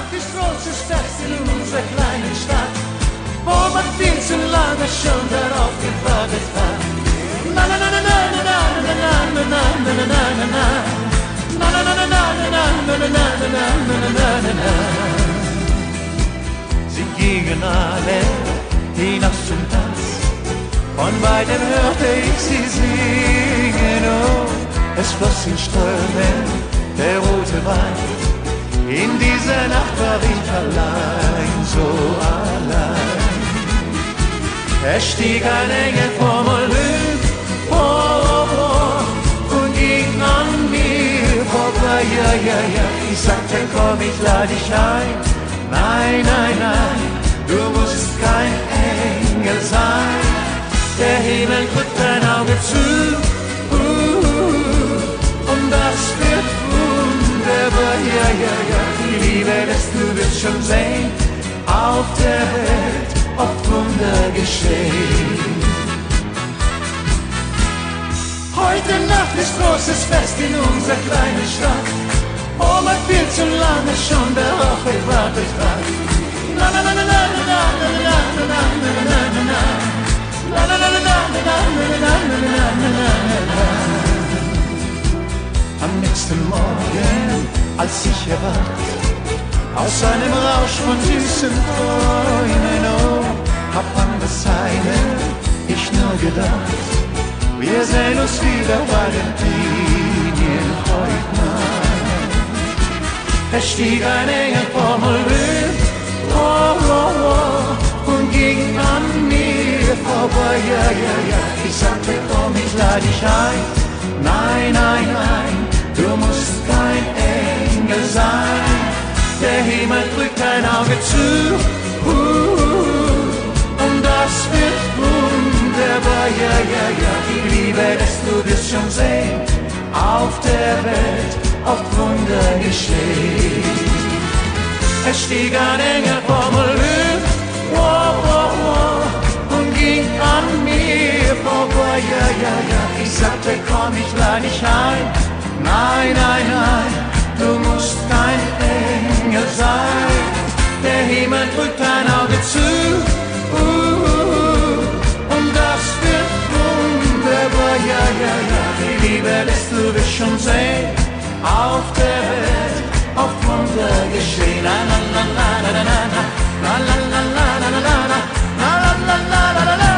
Nacht ist großes Fest in unserer kleinen Stadt, wo man viel zu lange schon darauf gewartet hat. Na na na na na na na na na na na na na na na. Na na na na na na na na na na na na na. Sie gingen alle hinaus zum Tanz, von weitem hörte ich sie singen. Oh, es floss in Strömen der rote Wein. In dieser Nacht war ich allein, so allein. Es stieg ein Engel vom Olymp hoch und ging an mir vorbei. Ja, ja, ja. Ich sagte, komm, ich lade dich ein. Nein, nein, nein, du musst kein Engel sein. Der Himmel drückt dein Auge zu, und das wird wunderbar. Ja, ja, ja, die Liebe, das du wirst schon sehen, auf der Welt oft Wunder geschehen. Heute Nacht ist großes Fest in unserer kleinen Stadt, wo man viel zu lange schon darauf gewartet hat. Na na na na na na na na na na na na na. La la la la la la la la la la. Am nächsten Morgen, als ich erwacht, aus einem Rausch von süßen Träumen, oh, hab an das Seine ich nur gedacht, wir sehen uns wieder bei den Linien heute Nacht. Es stieg ein Engel vom Olymp, oh, oh, oh, und ging an mir vorbei. Ja, ja, ja, ich sagte, komm, ich lade dich ein. Nein, nein, nein, du musst kein Engel sein. Der Himmel drückt dein Auge zu, und das wird wunderbar. Ja, ja, ja, die Liebe, das du wirst schon sehen, auf der Welt oft Wunder geschehen. Es stieg ein Engel vom Olymp, oh, oh, oh, und ging an mir vorbei. Ja, ja, ja, ich sagte, komm, ich lade dich ein. Nein, nein, nein, du musst kein Engel sein. Der Himmel drückt dein Auge zu, und das wird wunderbar. Ja, ja, ja, die Liebe lässt du wirst schon sehen, auf der Welt oft Wunder geschehen. La la la la la la la la la la la la la la la la la la la.